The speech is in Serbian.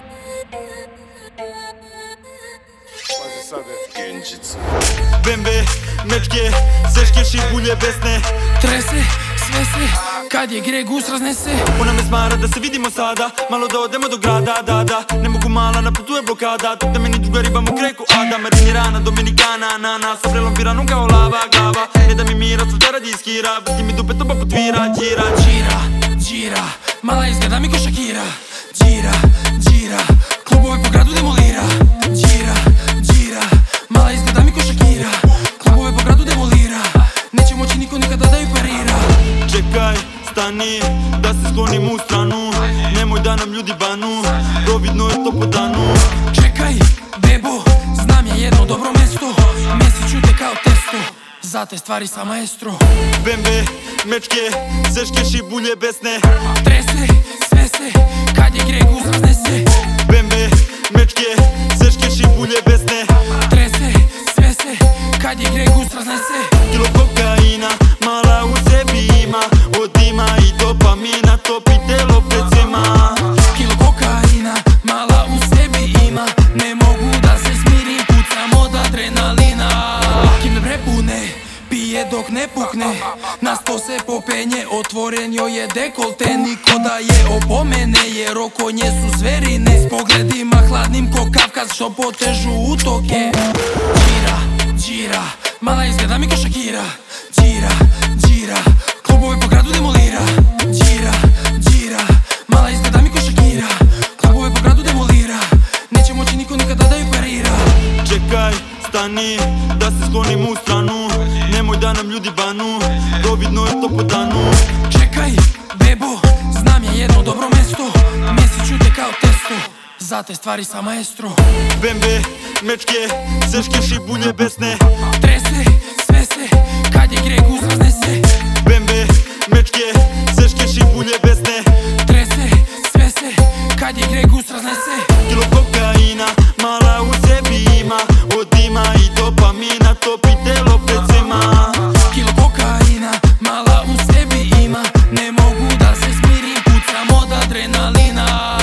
Bembe, mečke, seške, šibulje besne. Trese, sve se, kad je greh gus raznese. Ona me smara da se vidimo sada, malo da odemo do grada, da. Ne mogu mala, na putu je blokada. Tuk da meni druga riba mu kreku Ada. Marinirana, dominikana, anana. Sa vrelom piranom kao lava, glava. Ne da mi mira, svuda radi iskira. Vrti mi dupe, to poput vira, džira. Džira, džira, mala izgleda mi ko Shakira. Džira, džira, klubove po gradu demolira. Džira, džira, mala izgleda mi ko Shakira. Klubove po gradu demolira. Neće moći niko nikada da ju parira. Čekaj, stani, da se sklonim u stranu. Nemoj da nam ljudi banu, providno je to po danu. Čekaj, bebo, znam ja jedno dobro mesto. Mesiću te kao testo, za te stvari sa maestro. Bembe, mečke, seške, šibulje besne. Trese, sve se, kad je greh gus raznese. Bembe, mečke, seške, šibulje besne. Trese, sve se, kad je greh gus raznese. Kilo kokaina, mala u sebi ima. Od dima i dopamina, topi telo pred svima. Kilo kokaina, mala u sebi ima. Ne mogu da se smirim, pucam od adrenalina. Kim me prepune, pije dok ne pukne. Na sto se popenje, otvoren joj je dekolte. Niko da je opomene, jer oko nje su zverine. S pogledima hladnim ko Kavkaz, što potežu utoke. Džira, džira, mala izgleda mi ko Shakira. Džira, džira, klubove po gradu demolira. Džira, džira, mala izgleda mi ko Shakira. Klubove po gradu demolira. Neće moći niko nikada da ju parira. Čekaj, stani, da se sklonim u stranu. Nemoj da nam ljudi banu, providno je to po danu. Čekaj, bebo, znam ja jedno dobro mesto. Mesiću te kao testo, za te stvari sa maestro. Bembe, mečke, seške, šibulje besne. Trese, sve se, kad je greh gus raznese. Bembe, mečke, seške, šibulje besne. Trese, sve se, kad je greh gus raznese. Kilo kokaina, mala u sebi ima. Od dima i dopamina, topi telo pred svima. Kilo kokaina, mala u sebi ima. Ne mogu da se smirim, pucam od adrenalina.